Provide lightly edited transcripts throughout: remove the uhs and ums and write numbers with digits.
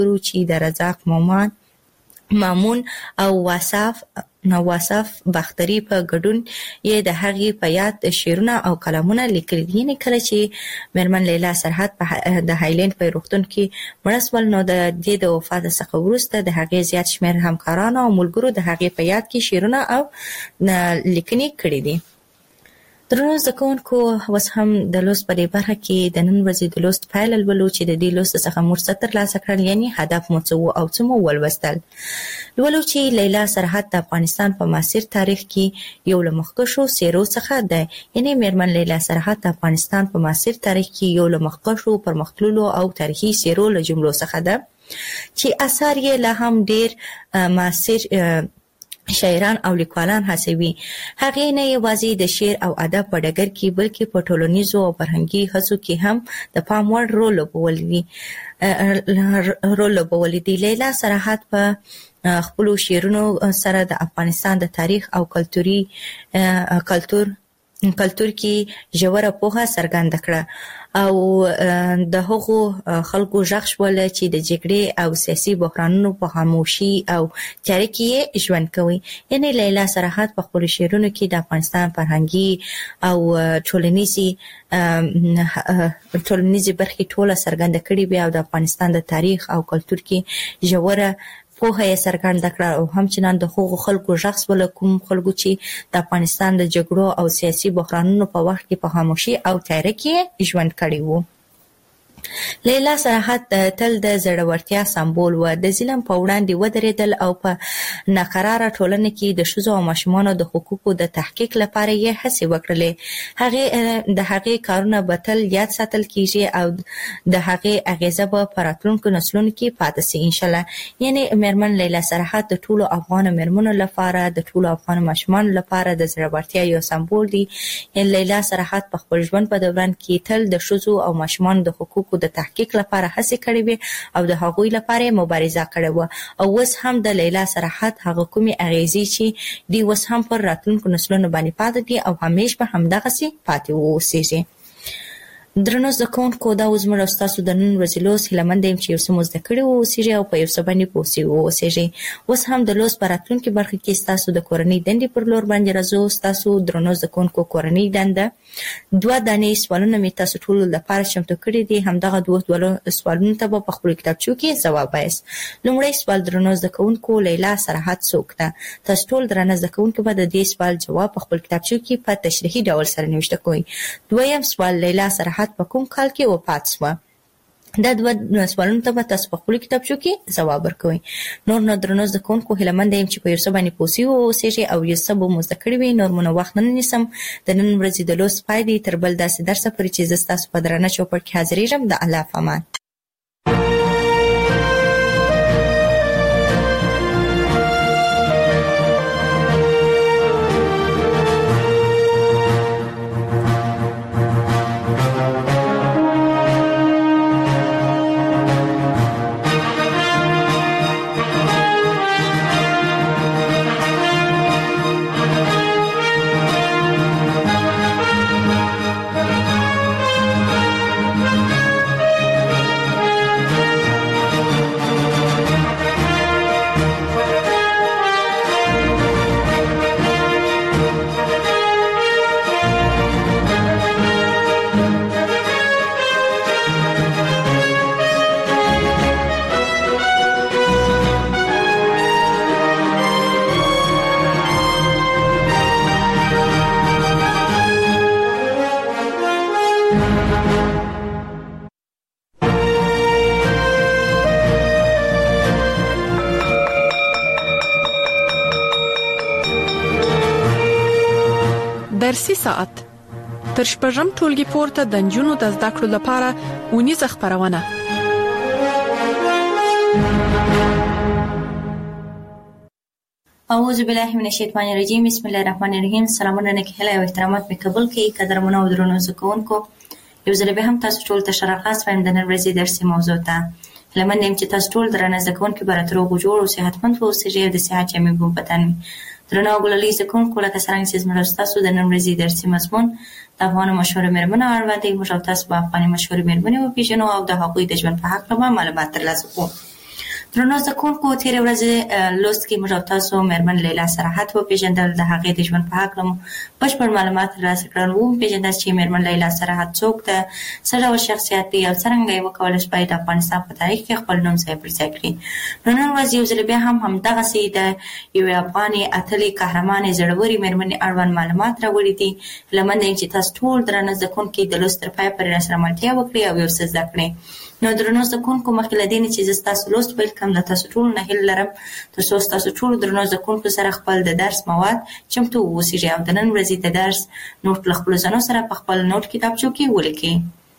چې د رزاق مامون او واصف باختری په ګډون یې د هغې په یاد شعرونه او کلامونه لیکلي دي. یعنې کله چې میرمن لیلا سرحد په د هایلینډ په روغتون کې مړه شول نو د دې د وفات څخه وروسته د هغې زیات شمېر همکارانو او ملګرو د هغې په یاد کې شعرونه او لیکنې کړي دي. درنو زده کوونکو، اوس هم د لوست په دې برخه کې د نن ورځې د لوست پایله لولو چې د دې لوست څخه موږ څه ترلاسه کړل، یعنې هدف مو څه و او څه مو ولوستل. لولو چې لیلا سرحد د افغانستان په معاصر تاریخ کې یو له مخکښو څېرو څخه دی. یعنې میرمن لیلا سرحد د افغانستان په معاصر تاریخ کې یو له مخکښو پرمختللو او تاریخي څېرو له جملو څخه ده چې اثار یې لا هم ډېر معاصر شاعران او لیکوالان هڅوي. هغې نه یوازې د شعر او ادب په ډګر کې بلکې په ټولنیزو او فرهنګي هڅو کې هم د پام وړ رول لوبولی دی. لیلا سرحد په خپلو شعرونو سره د افغانستان د تاریخ او کلتور کې ژوره پوهه څرګنده کړه او د هغو خلکو غږ شول چې د جګړې او سیاسي بحرانونو په خاموشي او تیاره کې ژوند کوي. یعنې لیلا سرحد په خپلو شعرونو کې د افغانستان فرهنګي او ټولنیزې برخې ټوله څرګنده کړې وې او د افغانستان د تاریخ او کلتور کې ژوره پوهه یې څرګنده کړه او همچنان د هغو خلکو غږ شول کوم خلکو چې د افغانستان د جګړو او سیاسي بحرانونو په وخت کې په خاموشي او تیاره کې ژوند کړی وو. لیلا سرحد تل د زړورتیا سمبول و. د ظلم په وړاندې ودرېدل او په ناقراره ټولنه کې د ښځو او ماشومانو د حقوقو د تحقیق لپاره یې هڅې وکړلې. د هغې کارونه به تل یاد ساتل کیږي او د هغې اغیزه به په راتلونکو نسلونو کې پاتې سي انشاءالله. یعنې میرمن لیلا سرحد د ټولو افغان میرمنو لپاره، د ټولو افغان ماشومانو لپاره د زړورتیا یو سمبول دی. لیلا سرحد په خپل ژوند په دوران کې تل د ښځو او ماشومانو د حقوقو د تحقیق لپاره هڅې کړې وې او د هغوی لپاره مبارزه کړې وه او اوس هم د لیلا سرحد هغه کومې اغیزې چې دی اوس هم پر راتلونکو نسلونو باندې پاتې دي او همیش به همدغسې پاتې واوسېږي. درنو زده کوونکو، دا اوس زموږ او ستاسو د نن ورځې لوست هیله یم چې یو څه مو زده کړي واوسېږي او په یو څه باندې پوه سوي واوسېږي. اوس هم د لوست په راتلونکي برخه کې ستاسو د کورنۍ دندې پر لور باندې راځو. ستاسو درنو زده کوونکو کورنۍ دنده 2 دانې سوالونه مې تاسو ټولو لپاره چمتو کړي دي. همدغه 2 سوالونو ته به په خپلو کتابچو کې ځواب وایاست. لومړی سوال: درنو زده کوونکو، لیلا سرحد څوک ده؟ تاسو ټول درنه زده کوونکو به د دې سوال جواب په خپل کتابچو کې په تشریحي ډول سره نوشته کوئ. دویم سوال: لیلا سرحد په کوم کال کې وفات شوه؟ دا 2 سوالونو ته به تاسو په خپلو کتابچو کې ځواب ورکوئ. نور نو درنو زده کوونکو، هیله یم چې په یو څه باندې پوه سوي واوسېږئ او یو څه به مو زده کړي وي. نور مو وخت نه نیسم. د نن ورځې د لوست پای دی. تر بل داسې درسه پورې چې زه ستاسو په درانه چوپړ کې حاضرېږم. د الله په امان. درسي ساعت تر شپږم ټولګي پورته د نجونو د زده کړو لپاره ونیزه خبرونه. اعوذ بالله من الشیطان الرجیم. بسم الله الرحمن الرحیم. سلامونه نکهله او احترامات می قبول کړئ. قدرمنو او درنو زده کوونکو، یو ځل به هم تاسو ټول ته ښه راغلاست وایم د نن ورځې درسي موضوع ته. هیله یم چې تاسو ټول درنه زده کوونکي به راته روغ جوړ او صحتمند واوسئ او د صحت جامې په بدن وي. درنو ګلالي زده کوونکو، لکه څرنګه چې زموږ تاسو د نن ورځې درسي مضمون د افغانو مشهورو میرمنو اړوند دی. موږ تاسو به افغاني مشهورې میرمنې وپېژنو او د هغوی د ژوند په هکله به معلومات ترلاسه کړو. درنو زکونکو تیر ورځ لوست کې موږ تاسو مېرمن لیلا سراحت و پیژندل د هغې د ژوند په هکله بشپړ معلومات ترلاسه کړل و پیژندل چې مېرمن لیلا سراحت څوک ده څه ډول شخصیت دی او څرنګه یې وکولای شي د افغانستان په تاریخ کې خپل نوم ځای پر ځای کړي. نن ورځ یو ځل بیا همدغسې د یوې افغانې اتلې قهرمانې زړورې مېرمنې اړوند معلومات راوړي دي. هیله مند یم چې تاسو ټول درنه زکونکي د لوست تر پایه پورې راسره ملتیا وکړي او یو څه زده کړئ. نو درنو زکونکو مخکې له دې نه چې زه ستاسو لوست پیل کړم د تاسو ټولو نه هیله لرم تر څو ستاسو ټولو درنو زکونکو سره خپل د درس مواد چمتو واوسئ او د نن ورځې د درس نوټ له خپلو ځانو سره په خپل نوټ کتابچو کې ولیکئ.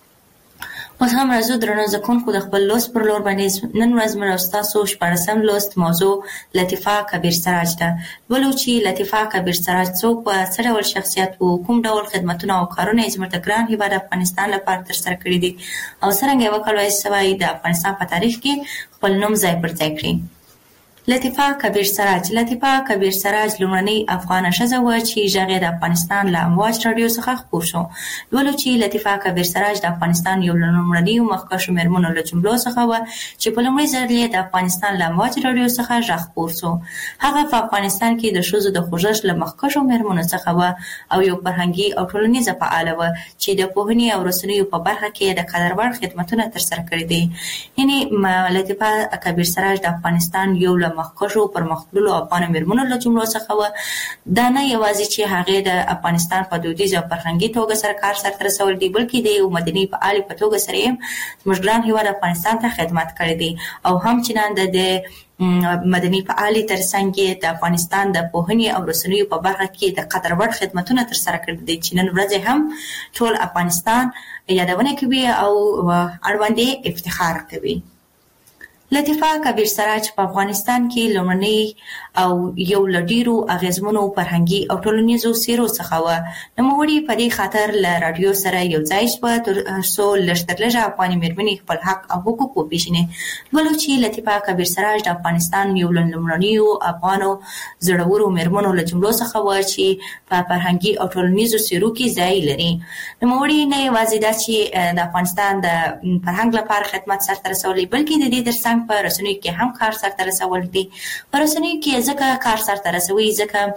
اوس هم راځو درنو زکونکو د خپل لوست پر لور باندې. نن ورځ موږ ستاسو 14م لوست موضوع لطیفه کبیر سراج ده. ولو چې لطیفه کبیر سراج څوک و، څه ډول شخصیت و، کوم ډول خدمتونه او کارونه یې زموږ د ګران هېواد افغانستان لپاره ترسره کړي دي او څرنګه یې وکولای شوی د افغانستان په تاریخ کې خپل نوم ځای پر ځای کړي. لطیفه کبیر سراج. لطیفه کبیر سراج لومړنۍ افغانه ښځه وه چې غږ یې د افغانستان له امواج راډیو څخه خپور شو. ولو چې لطیفه کبیر سراج د افغانستان یو له لومړنیو مخکښو مېرمنو له جملو څخه وه چې په لومړي ځل یې د افغانستان له امواج راډیو څخه غږ خپور شو. هغه په افغانستان کې د ښځو د خوځښت له مخکښو مېرمنو څخه وه او یو فرهنګي او ټولنیزه فعاله وه چې د پوهنې او رسنیو په برخه کې د قدر وړ خدمتونه ترسره کړي دي. یعنې لطیفه کبیر سراج د افغانستان یو له مخکښو پرمختللو افغان مېرمنو له جملو څخه وه. دا نه یوازې چې هغې د افغانستان په دودیز او فرهنګي توګه سره کار سرته رسولی دی بلکې د یو مدني فعالې په توګه سره یې زموږ ګران هېواد افغانستان ته خدمت کړی دی او همچنان د مدني فعالې ترڅنګ یې د افغانستان د پوهنې او رسنیو په برخه کې د قدر وړ خدمتونه ترسره کړي دي چې نن ورځ هم ټول افغانستان یادونه کوي او اړوند یې افتخار کوي. لطیفه کبیر سراج په افغانستان کې لومړنۍ او یو له ډېرو اغېزمنو فرهنګي او ټولنیزو څېرو څخه وه. نوموړې په دې خاطر له راډیو سره یو ځای شوه تر څو لږ تر لږه افغاني مېرمنې خپل حق او حقوق وپېژني. ولو چې لطیفه کبیر سراج د افغانستان یو له لومړنیو افغانو زړورو مېرمنو له جملو څخه وه چې په فرهنګي او ټولنیزو څېرو کې ځای لري. نوموړې نه یوازې دا چې د افغانستان د فرهنګ لپاره خدمت سرته رسولی بلکې د دې ترڅنګ په رسنیو کې هم کار سرته رسول دي. په رسنیو کې ځکه کار سرته رسوي ځکه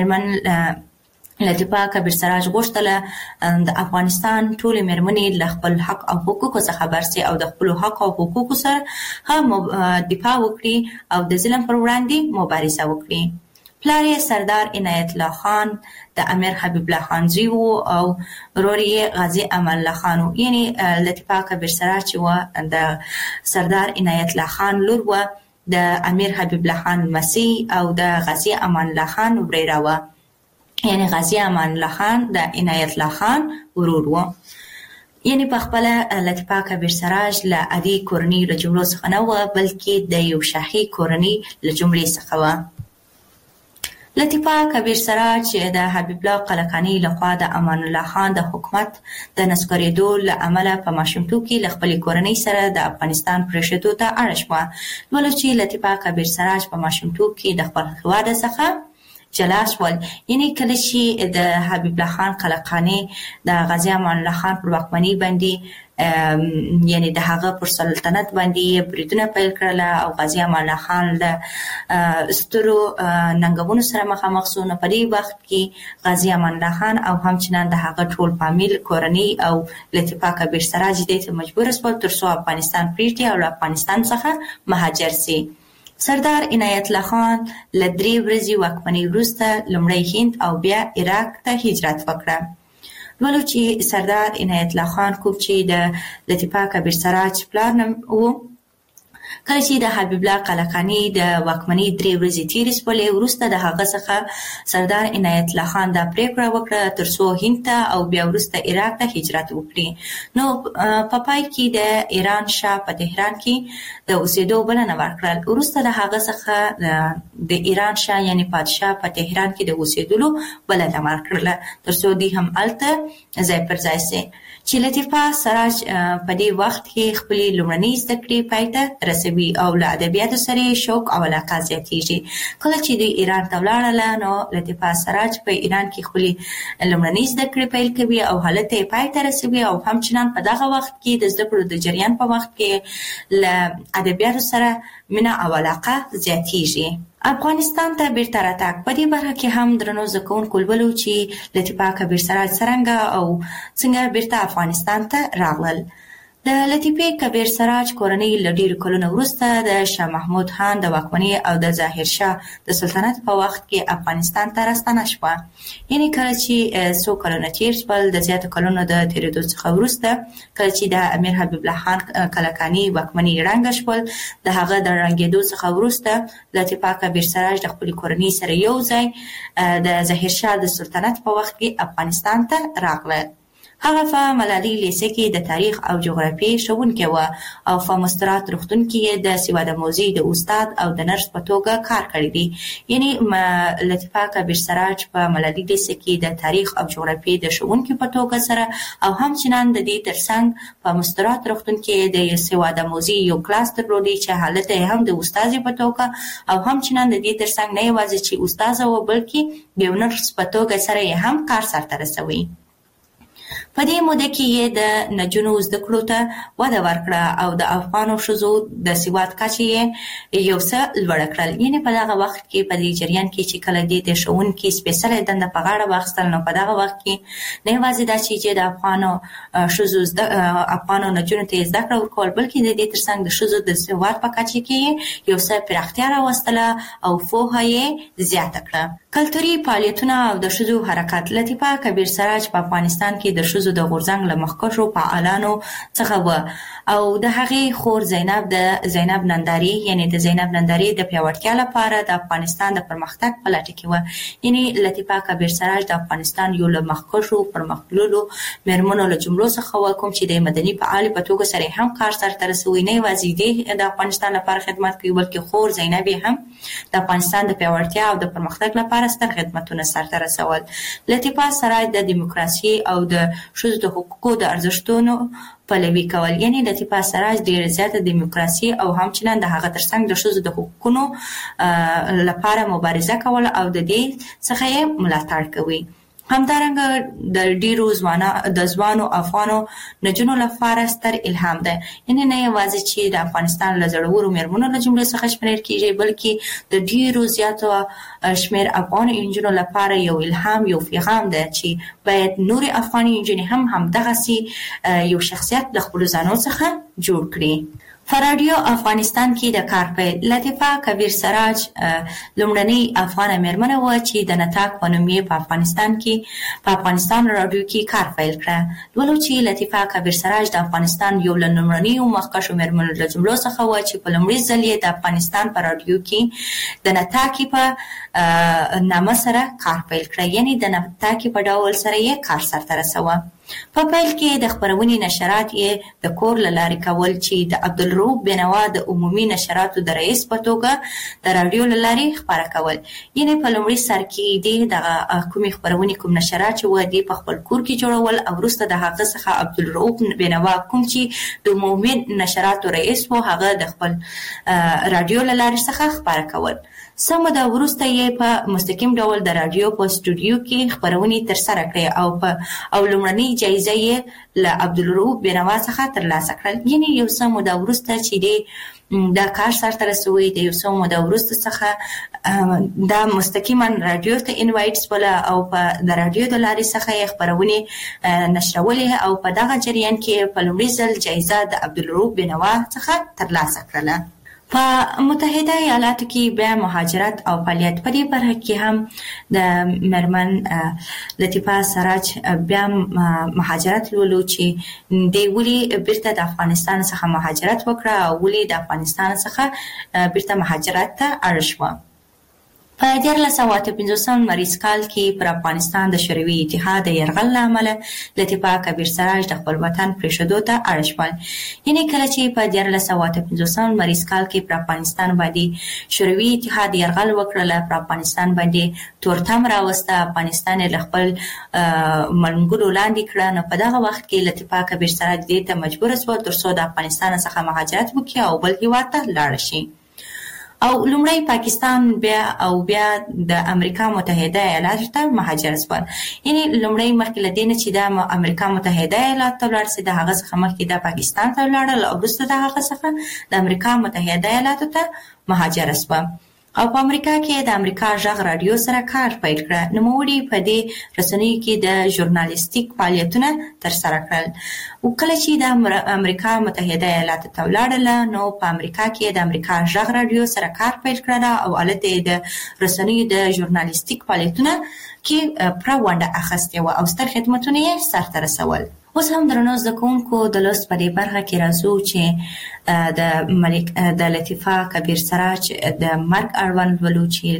مېرمن لطیفه کبیر سراج غوښتله د افغانستان ټولې مېرمنې له خپل حق او حقوقو څخه خبر سي او د خپلو حق او حقوقو سره هم دفاع وکړي او د ظلم پر وړاندې مبارزه وکړي. پلار یې سردار عنایت الله خان د امیر حبیب الله خان زوی و او ورور یې غازي امان الله خان و. یعنې لطیفه کبیر سراج چې وه د سردار عنایت الله خان لور وه، د امیر حبیب الله خان لمسۍ او د غازي امان الله خان وريره وه. یعنې غازي امان الله خان د عنایت الله خان ورور و. یعنې په خپله لطیفه کبیر سراج له عادي کورنۍ له جملو څخه نه وه بلکې د یو شاهي کورنۍ له جملې څخه وه. لطیفه کبیر سراج د حبیب الله قلقانی لخوا د امان الله خان د حکومت د نسکورېدو له امله په ماشومتوب کې له خپلې کورنۍ سره د افغانستان پرېښودو ته اړ شوه. ولو چې لطیفه کبیر سراج په ماشومتوب کې د خپل هېواد څخه جلا شول. یعنې کله چې د حبیب الله خان قلقانی د غازي امان الله خان پر واکمنۍ باندې یعنی د هغه پر سلطنت باندې بریدونه پیل کړل او غازي امان الله خان د سترو ننګونو سره مخامخ شو. نو په دې وخت کې غازي امان الله خان او همچنان د هغه ټول فامیل کورنۍ او لطیفه کبیر سراج دې ته مجبور شول تر څو افغانستان پرېږدي او له افغانستان څخه مهاجر سي. سردار عنایت الله خان له 3 ورځې واکمنۍ وروسته لومړی هند او بیا عراق ته هجرت وکړه. ولو چې سردار عنایت الله خان کوم چې د لطیفه کبیر سراج پلار نوم و، کله چې د حبیب الله قلقانی د واکمنۍ 3 ورځې تېرې شولې وروسته د هغه څخه سردار عنایت الله خان دا پرېکړه وکړه تر څو هند ته او بیا وروسته عراق ته هجرت وکړي. نو په پای کې د ایران شاه په تهران کې د اوسېدو بلنه ورکړل. وروسته د هغه څخه د ایران شاه یعنی پادشاه په تهران کې د اوسېدلو بلنه ورکړله تر څو دوی هم هلته ځای پر ځای سي. چې لطیفه سراج په دې وخت کې خپلې لومړنۍ زده کړې پای ته رسوي. کوي او له ادبیاتو سره شوق او علاقه زیاتیږي. کله چې دوی ایران ته ولاړل نو لطیفه سراج په ایران کې خپلې لومړنۍ زده کړې پیل کوي او حالت یې پای ته رسوي او همچنان په دغه وخت کې د زده کړو د جریان په وخت کې له ادبیاتو سره مینه او علاقه زیاتیږي. افغانستان ته بیرته راتګ په دې برخه کې هم درنو زده کوونکو ولولو چې لطیفه کبیر سراج څرنګه او څنګه بیرته افغانستان ته راغلل. د لطیفه کبیر سراج کورنۍ له ډېرو کلونو وروسته د شاه محمود خان د واکمنۍ او د ظاهر شاه د سلطنت په وخت کې افغانستان ته راستنه شوه. یعنې کله چې څو کلونه تېر شول د زیاتو کلونو د تېرېدو څخه وروسته کله چې د امیر حبیب الله خان کلکاني واکمنۍ ړنګه شول د هغه د ړنګېدو څخه وروسته لطیفه کبیر سراج د خپلې کورنۍ سره یو ځای د ظاهر شاه د سلطنت په وخت کې افغانستان ته راغله. هغه په ملالۍ لیسه کې د تاریخ او جغرافیې ښوونکې وه او په مسترات روغتون کې د سواد آموزي د استاد او د نرس په توګه کار کړی دی. یعنې لطیفه کبیر سراج په ملالۍ لیسه کې د تاریخ او جغرافیې د ښوونکې په توګه سره او همچنان د دې ترڅنګ په مسترات روغتون کې د سواد آموزي یو کلاس درلودی چې حالت یې هم د استاد په توګه او همچنان د دې ترڅنګ نه یوازې چې استاد و بلکې د یو نرس په توګه سره یې هم کار سرته رسوي. په دې موده کې یې د نجونو زده کړو ته وده ورکړه او د افغانو ښځو د سواد کچه یې یو څه لوړه کړل. یعنې په دغه وخت کې په دې جریان کې چې کله دې د ښوونکي سپېڅلې دنده په غاړه واخیستل نو په دغه وخت کې نه یوازې دا چې د افغانو ښځو افغانو نجونو ته زده کړه ورکول بلکې د دې ترڅنګ د ښځو د سواد په کچه کې یو څه پراختیا راوستله او پوهه یې زیاته کړه. کلتوري فعالیتونه او د ښځو حرکت. لطیفه کبیر سراج په افغانستان کې د ښځو د غورځنګ له مخکښو فعالانو څخه و او د هغې خور زینب ننداري یعنې د زینب ننداري د پیاوړتیا لپاره د افغانستان د پرمختګ په لټه کې وه. یعنې لطیفه کبیر سراج د افغانستان یو له مخکښو پرمختللو میرمنو له جملو څخه و کوم چې د مدني فعالې په توګه سره هم کار سرته رسوي. نه یوازې د افغانستان لپاره خدمت کوي بلکې خور زینب هم د افغانستان د پیاوړتیا او د پرمختګ لپاره ستر خدمتونه سرته رسول. لطیفه سراج د دیموکراسي او د ښځو د حقوقو د ارزښتونو پلوي کول. یعنې لطیفه سراج ډېره زیاته دیموکراسي او همچنان د هغه ترڅنګ د ښځو د حقوقونو لپاره مبارزه کول او د دې څخه یې ملاتړ کوي. همدارنګه د ډیرو ځوانو افغانو نجونو لپاره ستر الهام ده. یعنې نه یوازې چې د افغانستان له زړورو میرمنو له جملې څخه شمېرل کېږي بلکې د ډیرو زیاتو شمېر افغان نجونو لپاره یو الهام یو پیغام ده چې باید نورې افغاني نجونې هم همدغسې یو شخصیت له خپلو ځانو څخه جوړ کړي. په رادیو افغانستان کې د کار پیل. لطیفه کبیر سراج لومړنۍ افغانه میرمنه وه چې د نطاق په نوم یې په افغانستان رادیو کې کار پیل کړه. لولو چې لطیفه کبیر سراج د افغانستان یو له لومړنیو مخکښو میرمنو له جملو څخه وه چې په لومړي ځل یې د افغانستان په رادیو کې د نطاقي په نامه سره کار پیل کړه. یعنې د نطاقي په ډول سره یې کار سرته رسوه. په پیل کې د خپرونې نشرات یې د کور له لارې کول چې د عبدالرؤف بینوا د عمومي نشراتو د رئیس په توګه د راډیو له لارې خپاره کول. یعنې په لومړي سر کې دې دغه کومې خپرونې کوم نشرات چې وه دې په خپل کور کې جوړول او وروسته د هغه څخه عبدالرؤف بینوا کوم چې د عمومي نشراتو رئیس و هغه د خپل راډیو له لارې څخه خپاره کول. څه موده وروسته یې په مستقیم ډول د راډیو په سټوډیو کې خپرونې ترسره کړې او لومړنۍ جایزه یې له عبدالرؤف بینوا څخه ترلاسه کړل. یعنې یو څه موده وروسته چې دا کار سرته رسوي د یو څه موده وروسته څخه دا مستقیما راډیو ته انوایټ شوله او په د راډیو د لارې څخه یې خپرونې نشرولې او په دغه جریان کې په لومړي ځل جایزه د عبدالرؤف بینوا څخه ترلاسه کړله. په متحده ایالاتو کې بیا مهاجرت او فعالیت. په دې برخه کې هم د میرمن لطیفه سراج بیا مهاجرت لولو چې دی ولې بیرته د افغانستان څخه مهاجرت وکړه او ولې د افغانستان څخه بیرته مهاجرت ته اړ شوه. په 1950 مریض کال کې پر افغانستان د شوروي اتحاد د یرغل له امله لطیفه کبیر سراج د خپل وطن پرېښودو ته اړ شول. یعنې کله چې په 1950 مریض کال کې پر افغانستان باندې شوروي اتحاد یرغل وکړل، پر افغانستان باندې تورتم راوسته، افغانستان له خپل منګولو لاندې کړه، نو په دغه وخت کې لطیفه کبیر سراج دې ته مجبور شوه ترڅو د افغانستان څخه مهاجرت وکړي او بل هېواد ته لاړ شي. او لومړی پاکستان بیا د امریکا متحده ایالاتو ته مهاجر شول. یعنې لومړی مخکې له دې نه چې د امریکا متحده ایالاتو ته ولاړ شي، د هغه څخه مخکې د پاکستان ته ولاړل او وروسته د هغه څخه د امریکا متحده ایالاتو ته مهاجر شول. او په امریکا کې د امریکا غږ رادیو سره کار پیل کړ. نوموړي په دې رسنیو کې د ژورنالیستیک فعالیتونه ترسره کړل. او کله چې د امریکا متحده ایالاتو ته ولاړل، نو په امریکا کې د امریکا غږ رادیو سره کار پیل کړل او هلته د رسنیو د ژورنالیستیک فعالیتونه کې پوره ونډه اخیستې وه او ستر خدمتونه یې سرته رسول. اوس هم درنو زده کوونکو د لوست په دې برخه کې راځو چې د لطیفه کبیر سراج د مرګ اړوند ولو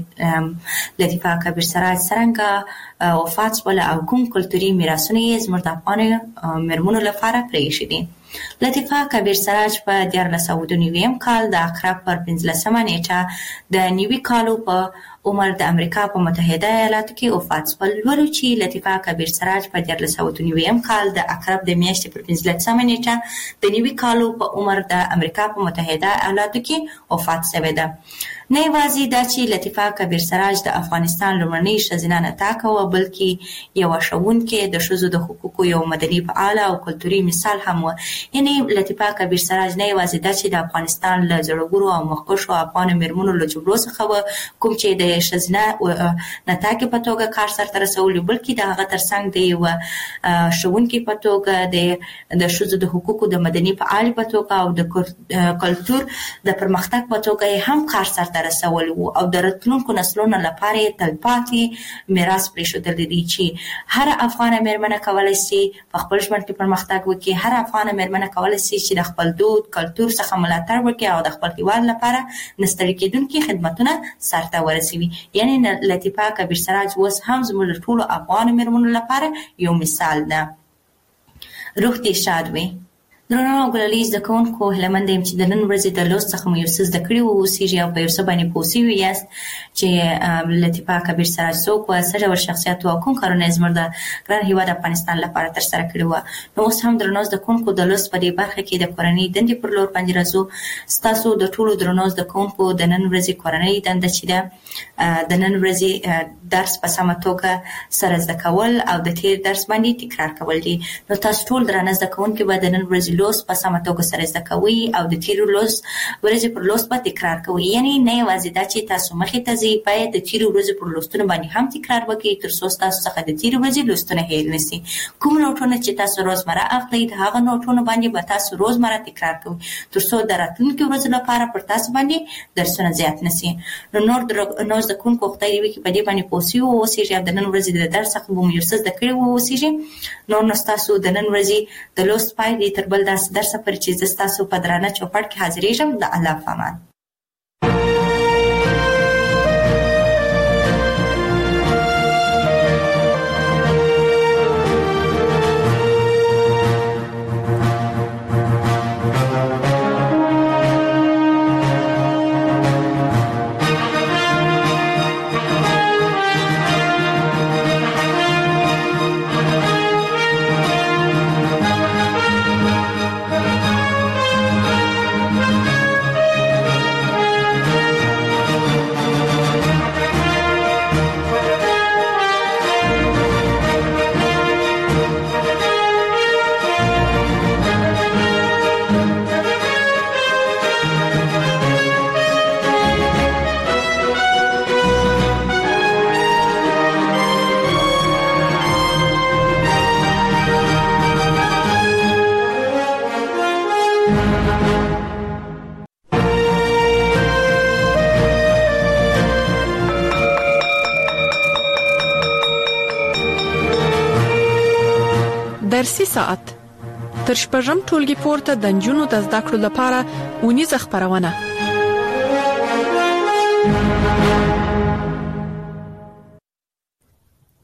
چې لطیفه کبیر سراج څرنګه وفات شوله او کوم کلتوري میراثونه یې زموږ د افغانو میرمنو لپاره پرېښي دي. لطیفه کبیر سراج په 1992 کال د اکراب پر 15مه نیټه د 90 کالو په عمر د امریکا په متحده ایالاتو کې وفات شول. ولو چې لطیفه کبیر سراج په 1992 کال د اکراب د میاشتې پر 15مه نیټه د 90 کالو په عمر د امریکا په متحده ایالاتو کې وفات شوی ده. نه یوازې دا چې لطیفه کبیر سراج د افغانستان لومړنۍ ښځینه نطاقه وه، بلکې یوه ښوونکې، د ښځو د حقوقو یو مدني فعاله او کلتوري مثال هم وه. یعنې لطیفه کبیر سراج نه یوازې دا چې د افغانستان له زړورو او مخکښو افغانو میرمنو له جګړو څخه وه، کوم چې د ښځینه نطاقې په توګه کار سرته رسولی، بلکې د هغه ترڅنګ د یوه ښوونکې په توګه، د ښځو د حقوقو د مدني فعالې په توګه او د کلتور د پرمختګ په توګه یې هم کار سرته رسول وو او د راتلونکو نسلونو لپاره یې تلپاتې میراث پرېښودلی دی چې هره افغانه میرمنه کولی شي په خپل ژوند کې پرمختګ وکړي. هره افغانه میرمنه کولی شي چې د خپل دود کلتور څخه ملاتړ وکړي او د خپل هېواد لپاره نه ستړي کېدونکي خدمتونه سرته ورسوي. یعنې لطیفه کبیر سراج اوس هم زموږ د ټولو افغانو میرمنو لپاره یو مثال ده. روح دې شاد وي. درنو او ګلالي زده کوونکو، هیلهمنده یم چې د نن ورځې د لوست څخه مو یو څه زده کړي واوسیږي او په یو څه باندې پوه شوي یاست چې لطیفه کبیر سراج څوک وه، څه ډول شخصیت و او کوم کارونه یې زموږ د ګران هېواد افغانستان لپاره ترسره کړي وه. نو اوس هم درنو زده کوونکو د لوست په دې برخه کې د کورنۍ دندې پر لور باندې راځو. ستاسو د ټولو درنو زده کوونکو د نن ورځې کورنۍ دنده چې ده د نن ورځې درس په سمه توګه سره زده کول او د تېر درس باندې تکرار کول دي. نو تاسو ټول درانه زده کوونکي به د نن ورځې لوست په سمه توګه سره زده کوئ او د تېرو ورځې پر لوست به تکرار کوئ. یعنې نه یوازې دا چې تاسو مخې ته ځئ، باید د تېرو ورځې پر لوستونو باندې هم تکرار وکړئ تر څو ستاسو څخه د تېرې ورځې لوستونه هېر نه شي. کوم نوټونه چې تاسو روزمره اخلئ، د هغه نوټونو باندې به تاسو روزمره تکرار کوئ تر څو د راتلونکي ورځو لپاره پر تاسو باندې درسونه زیات نه شي. نو زده کوونکو خدای دې وکړي په دې باندې پوه شوي واوسیږي او د نن ورځې د درس څخه به مو یو څه زده کړي واوسیږي. نو ستاسو د نن ورځې د لوست پای دی تر بل داسې درس پورې چې زه ستاسو په درانه چوپړ کې حاضرېږم. د الله په امان. درسي ساعت تر شپږم ټولګي پورته د نجونو د زده کړو لپاره اونیزه خپرونه.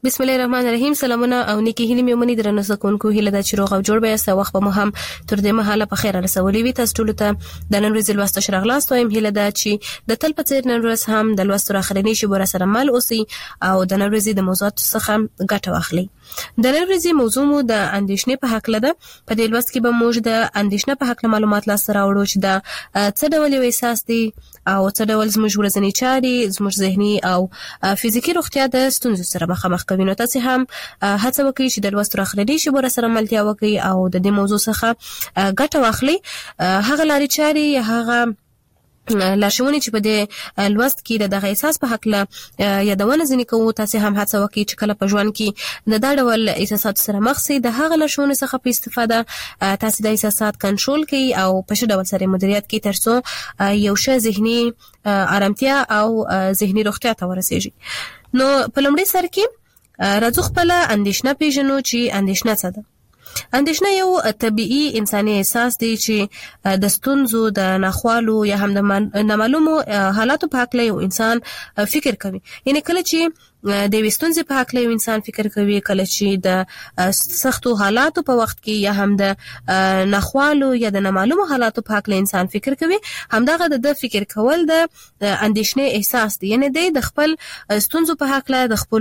بسم الله الرحمن الرحیم. سلامونه او نیکی هیلې مې ومني درنه سکونکو هیله د چروغ او جوړ به است وخت به مو هم تر دې مهاله په خیر رسولې وي. تاسو ټول ته د نن ورځې لوست شرغلاست وایم. هیله ده چې د تل په څیر نن ورځ هم د لوست راخرنی شي بور سره مل اوسي او د نن ورځې د موضوعات څخه ګټه واخلي. د نن ورځې موضوع مو د اندیشنې په حق لده. په دې لوست کې به موږ د اندیشنې په حق معلومات لاسته راوړو چې دا څه ډول یو احساس دی او څه ډول زموږ ورځنی چاري زموږ ذهني او فزیکی روغتیا د ستونزو سره مخامخ کوي. نو تاسو هم هڅه وکړئ چې د لوست راخرنی شي بور سره ملتیا وکړئ او د دې موضوع څخه ګټه واخلئ. هغه لارې چاري هغه لارښوونې چې په دې لوست کې دغه احساس په حق له یادونه ځنې کوو. تاسو هم هڅه وکړئ چې کله په ژوند کې د دا ډول احساسات سره مخ شئ د هغه لارښوونې څخه په استفاده تاسو د احساسات کنټرول کړئ او په ښه ډول سره مدیریت کړئ ترڅو یو ښه ذهني آرامتیا او ذهني روغتیا ته ورسیږي. نو په لومړي سر کې راځو خپل اندیشنه پیژنو چې اندیشنه څه ده. اندیشنه یو طبيعي انساني احساس دی چې د ستونزو د ناخوالو یا هم د نامعلومو حالاتو په اړه یو انسان فکر کوي. یعنی کله چې د وستونځ په حق له انسان فکر کوي، کله چې د سختو حالاتو په وخت کې یا هم د ناخوالو یا د نامعلومو حالاتو په حق له انسان فکر کوي، همدغه د فکر کول د اندیشنې احساس دی. یعنی د خپل ستونزو په حق له د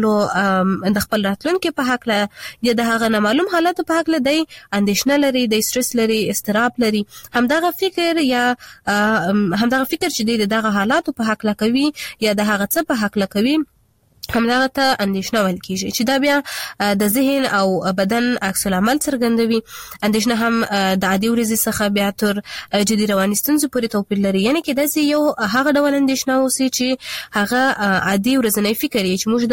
خپل راتلونکو په حق له یا د هغه نامعلوم حالاتو په حق له د اندیشنه لري، د استرس لري، استراب لري. همدغه فکر یا همدغه فکر چې دغه حالاتو په حق له کوي یا د هغه څه په حق له کوي همدغه ته اندیشنه ویل کیږي چې دا بیا د ذهن او بدن عکس العمل څرګندوي. اندیشنه هم د عادي ورځې څخه بیا تر جدي رواني ستونزو پورې توپیر لري. یعنی کې داسې یو هغه ډول اندیشنه اوسي چې هغه عادي ورځنی فکر یې چې موږ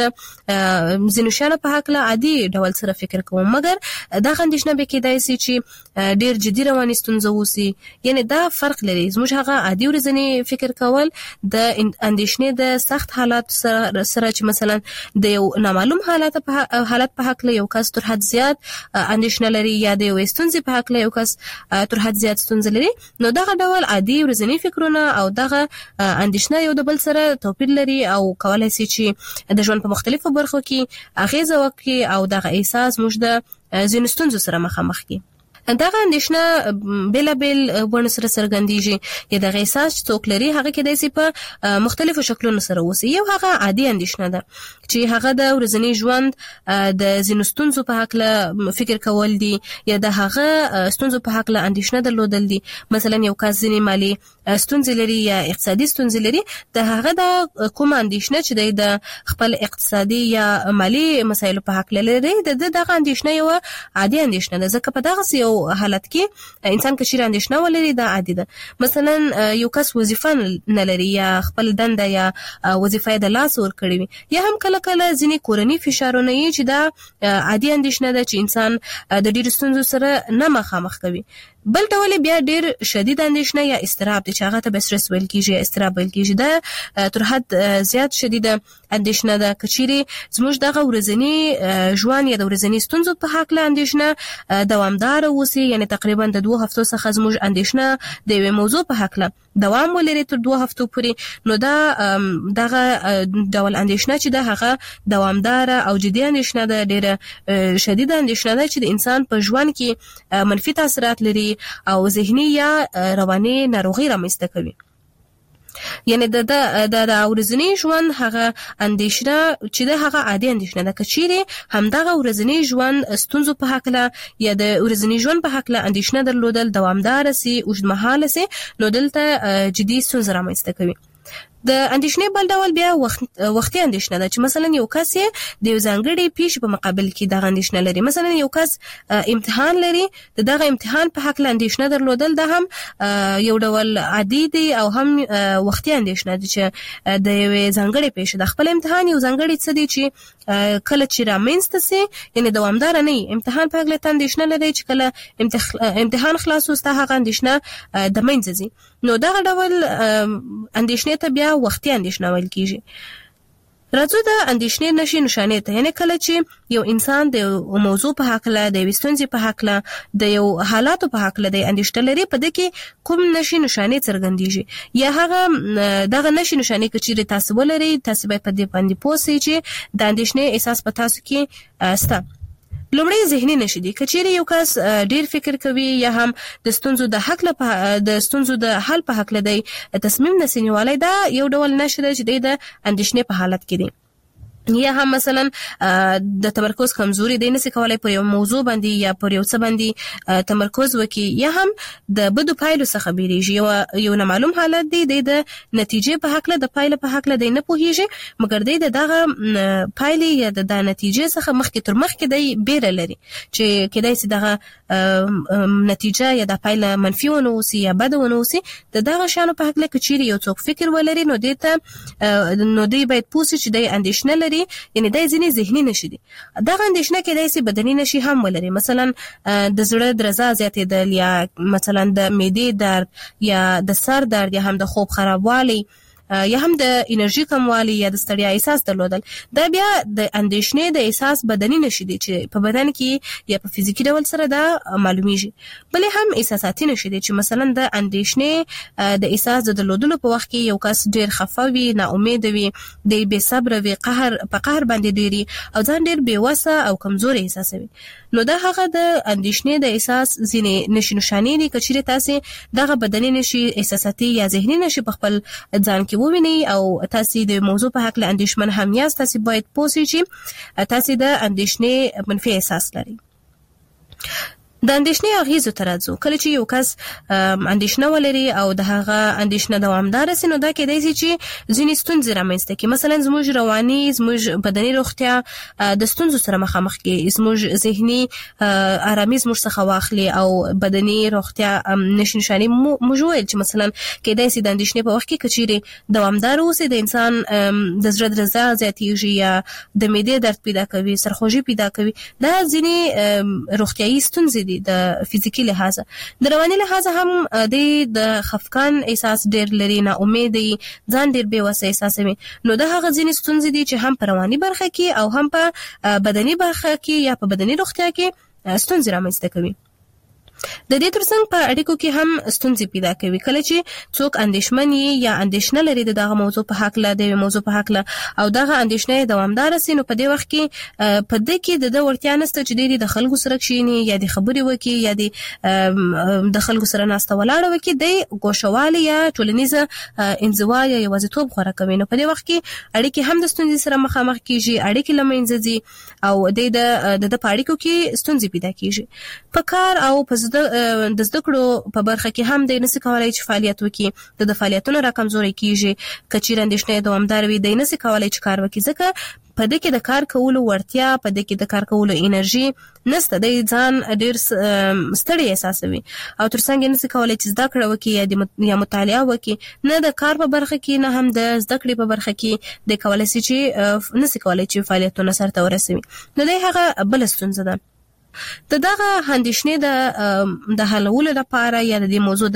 د ځینو شیانو په حق له عادي ډول سره فکر کوو، مګر دا اندیشنه به کې داسې چې ډیر جدي رواني ستونزه اوسي. یعنی دا فرق لري. زموږ هغه عادي ورځنی فکر کول د اندیشنې د سخت حالات سره چې مثلا د یو نامعلوم حالت په حق له یو کس تر حد زیات اندیشنه لري یا د یو ستونزې په حق له یو کس تر حد زیات ستونزه لري، نو دغه ډول عادي ورځنی فکرونه او دغه اندیشنه یو د بل سره توپیر لري او کولای شي چې د ژوند په مختلفو برخو کې اغیزه وکړي او دغه احساس موږ د ځینو ستونزو سره مخامخ کړي. دغه اندیشنه بېلابېل بڼو سره څرګندېږي. یا دغه احساس چې څوک لري هغه کې داسې په مختلفو شکلونو سره اوسي. یو هغه عادي اندیشنه ده چې هغه د ورځني ژوند د ځینو ستونزو په حق له فکر کول دي یا د هغه ستونزو په حق له اندیشنه درلودل دي. مثلا یو کس ځینې مالي ستونزې لري یا اقتصادي ستونزې لري، د هغه د کوم اندیشنه چې د خپل اقتصادي یا مالي مسایلو په حق لري دغه اندیشنه یو عادي اندیشنه ده. ځکه په دغه یو حالت کې انسان کشیر اندیشنه ولري دا عادي ده. مثلا یو کس وظیفه نه لري یا خپل دنده یا وظیفه د لاس ور کړی وي، یا هم کله کله ځینې کورنی فشارونه یې چې دا عادي اندیشنه ده چې انسان د ډېر ستونزو سره نه مخامخ کوي. بل ډول بیا ډیر شدید اندیشنه یا استراب دي چې هغه ته استرس ویل کیږي، استراب ویل کیږي. دا تر حد زیات شدید اندیشنه ده. کچيري زموږ دغه ورځنی ژوند یا د ورځنی ستونزو په حق له اندیشنه دوامدار اوسي، یعنی تقریبا د 2 هفتو څخه زموږ اندیشنه د یوې موضوع په حق له دوام ولري تر 2 هفتو پورې، نو دا دغه ډول اندیشنه چې ده هغه دوامدار او جدي اندیشنه ده، ډیره شدید اندیشنه ده چې د انسان په ژوند کې منفي تاثیرات لري او ذهني یا رواني ناروغي رامنځته کوي. یعنی د ورځنی ژوند هغه اندیشنه چې د هغه عادي اندیشنه ده. کچيري همدغه ورځنی ژوند ستونزو په حق له یا د ورځنی ژوند په حق له اندیشنه درلودل دوامدار سي اوږدمهاله سي، نو دلته جدي ستونزې رامنځته کوي. د اندیشنې بل ډول بیا وختي اندیشنه ده چې مثلا یو کس د یو ځانګړي پیښې په مقابل کې د اندیشنه لري. مثلا یو کس امتحان لري، دغه امتحان په حق له اندیشنه درلودل ده هم یو ډول عادي دی او هم وختي اندیشنه ده چې د یو ځانګړي پیښې د خپل امتحان یو ځانګړي څه دی چې کله چې رامنځته سي، یعنی دوامدار نه امتحان په حق له اندیشنه لري چې کله امتحان خلاص وسته هغه اندیشنه د منځ ځي. نو دغه ډول اندیشنې ته بیا وختي اندیشنه ویل کیږي. راځو د اندېښنې نشي نشانې ته، یعنی کله چې یو انسان د موضوع په حق له د وستونځي په حق له د یو حالاتو په حق له د اندېښنه لري، په دې کې کوم نشي نشانې څرګندېږي یا هغه دغه نشي نشانې کچېرې تاسو ولري، تاسو باید په دې باندې پوه شئ چې د اندېښنې احساس په تاسو کې سته. لومړی ذهني نشي دي، کچېرې یو کس ډیر فکر کوي یا هم د ستونزو د حل په حق لدی تصمیم نسینوالی، دا یو ډول نشي دی چې د اندېښنې په حالت کې دی. یا هم مثلا د تمرکز کمزوري دی، نسی کولای پر یو موضوع باندې یا پر یو څه باندې تمرکز وکړي، یا هم د بدو پایلو څخه بیریږي، یو نامعلوم حالت دی د نتیجې په حق له د پایلو په حق له دی نه پوهیږي، مګر دی دغه پایلې یا د نتیجې څخه مخکې تر مخکې دی بیره لري چې کېدای شي دغه نتیجه یا د پایله منفي ونه اوسي یا بده ونه اوسي. دغه شانو په حق له کچېرې یو څوک فکر ولري نو دی باید پوه شي چې دی اندېښنه لري، یعنی دا ځینې ذهني نشي دي. دغه اندېښنه کېدای شي بدني نشي هم ولري، مثلا د زړه درزا زیاتېدل یا مثلا د معدې درد یا د سر درد یا هم د خوب خرابوالی یا هم د انرژي کموالی یا د ستړیا احساس درلودل. دا بیا د اندېښنې د احساس بدني نشي دي چې په بدن کې یا په فزیکی ډول سره دا معلومیږي. بلې هم احساساتي نشي دي چې مثلا د اندېښنې د احساس د درلودلو په وخت کې یو کس ډیر خفه وي، ناامید وي، د بې صبر وي، په قهر باندې ډیری او ځان ډیر بې وسه او کمزوري احساسوي. نو دا هغه د اندېښنې د احساس ځینې نشي نشانې دي. کچېرې تاسو دغه بدني نشي احساساتي یا ذهني نشي په خپل ځان کې وویني او تاسو د موضوع په حق له اندېښمن هم یاست، تاسو باید پوه شئ چې تاسو د اندېښنې منفي احساس لرئ. د اندېښنې اغیزو ته راځو. کله چې یو کس اندېښنه ولري او د هغه اندېښنه دوامداره سي، نو دا کېدای شي چې ځینې ستونزې رامنځته کړي. مثلا زموږ رواني، زموږ بدني روغتیا د ستونزو سره مخامخ کړي، زموږ ذهني آرامي زموږ څخه واخلي او بدني روغتیا نشي نشانې موږ ویل چې مثلا کېدای شي د اندېښنې په وخت کې کچېرې دوامداره اوسي، د انسان د زړه درزا زیاتېږي یا د معدې درد پیدا کوي، سرخوږي پیدا کوي. دا ځینې روغتیایي ستونزې د فزیکی لحاظ. د رواني لحاظ هم د خفقان احساس ډیر لري، نا امیدي، ځان ډیر بې وسه احساسوي. نو دا هغه ځینې ستونزې دي چې هم په رواني برخه کې او هم په بدني برخه کې یا په بدني روغتیا کې ستونزې رامنځته کوي. د دې ترڅنګ په اړیکو کې هم ستونزې پیدا کوي. کله چې څوک اندېښمن یا اندېښنه لري دغه موضوع په حق له او دغه اندېښنه دوامدار سي، نو په دې وخت کې په دې کې د ورتیا نشته چې د خلکو سره کښیني یا د خبرې وکړي یا د خلکو سره ناسته ولاړه وکړي، د ګوښوالي یا ټولنیزه انزوا یا یوازیتوب غوره کوي. نو په دې وخت کې اړیکې هم د ستونزې سره مخامخ کیږي، اړیکې له منځه ځي او د اړیکو کې ستونزې پیدا کیږي. په کار او په د زده کړو په برخه کې هم د نسی کولای چې فعالیت وکړي، د فعالیتونو را کمزوري کیږي. کچېرې اندېښنې دوامدار وي، د نسی کولای چې کار وکړي، ځکه په دې کې د کار کولو ورتیا، په دې کې د کار کولو انرژي نشته، د ځان ډیر ستړی احساسوي او ترڅنګ نسی کولای چې زده کړه وکړي یا مطالعه وکړي، نه د کار په برخه کې نه هم د زده کړې په برخه کې د کولای شي چې نسی کولای چې فعالیتونه سرته ورسوي. نو دا هغه بل ستونزه ده. دغه اندېښنې د حلولو لپاره یا د موضوع